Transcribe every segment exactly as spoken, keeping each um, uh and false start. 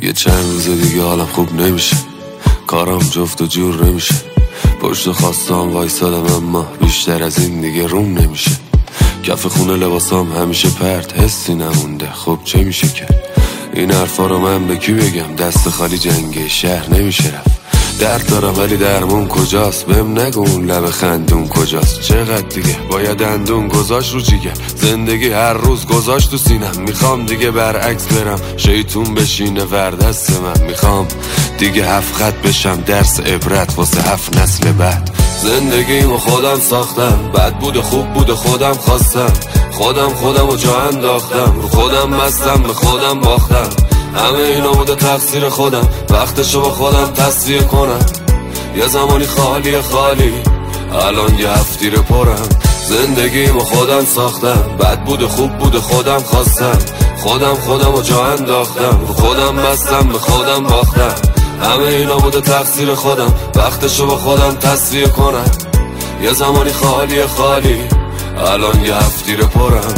یه چند روز دیگه حالم خوب نمیشه، کارم جفت و جور نمیشه، پشت خواستم وایسادم اما بیشتر از این دیگه روم نمیشه. کف خونه لباسام همیشه پرت، حسی نمونده، خب چه میشه کرد؟ این حرفا رو من به کی بگم؟ دست خالی جنگ شهر نمیشه رفت. درد دارم ولی درمون کجاست؟ بهم نگو اون لب خندون کجاست؟ چقدر دیگه باید اندون گذاشت رو جیگه؟ زندگی هر روز گذاشت تو سینم. میخوام دیگه برعکس برم، شیطون بشینه ور دست من. میخوام دیگه هفت خط بشم، درس عبرت واسه هفت نسل بعد. زندگیمو خودم ساختم، بد بود خوب بود خودم خواستم. خودم خودم رو جا انداختم، رو خودم مستم به خودم باختم. همه اینا بوده تقصیر خودم، وقتشو با خودم تصفیه کنم. یه زمانی خالی خالی، الان یه هفتیره پرم. زندگیمو خودم ساختم، بد بود خوب بود خودم خواستم. خودم خودم رو جا انداختم، رو خودم مستم به خودم باختم. همه اینا بوده تقصیر خودم، وقتشو با خودم تصفیه کنم. یه زمانی خالی خالی، الان یه هفتیره پرم.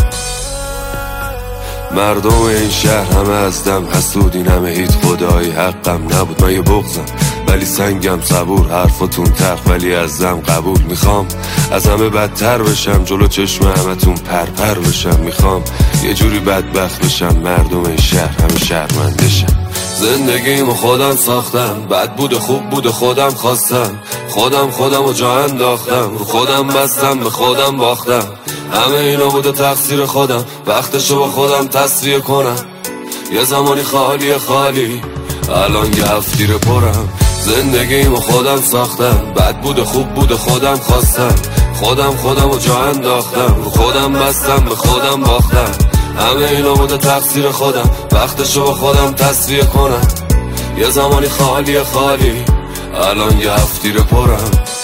مردم این شهر همه از دم حسودین، همه هیچ خدایی حقم نبود. من یه بغضم ولی سنگم صبور، حرفاتون تق ولی از دم قبول. میخوام از همه بدتر بشم، جلو چشم همتون پرپر بشم. میخوام یه جوری بدبخت بشم، مردم این شهر همه شرمندشم. زندگیمو خودم ساختم، بد بود خوب بود خودم خواستم. خودم خودم رو جا انداختم، رو خودم بستم به خودم باختم. همه اینا بوده تقصیر خودم، وقتشو با خودم تصفیه کنم. یه زمانی خالی خالی، الان یه هفتیره پرم. زندگیمو خودم ساختم، بد بود خوب بود خودم خواستم. خودم خودم رو جا انداختم، رو خودم بستم به خودم باختم. همه اینا بوده تقصیر خودم، وقتشو با خودم تصفیه کنم. یه زمانی خالی خالی، الان یه هفتیره پرم.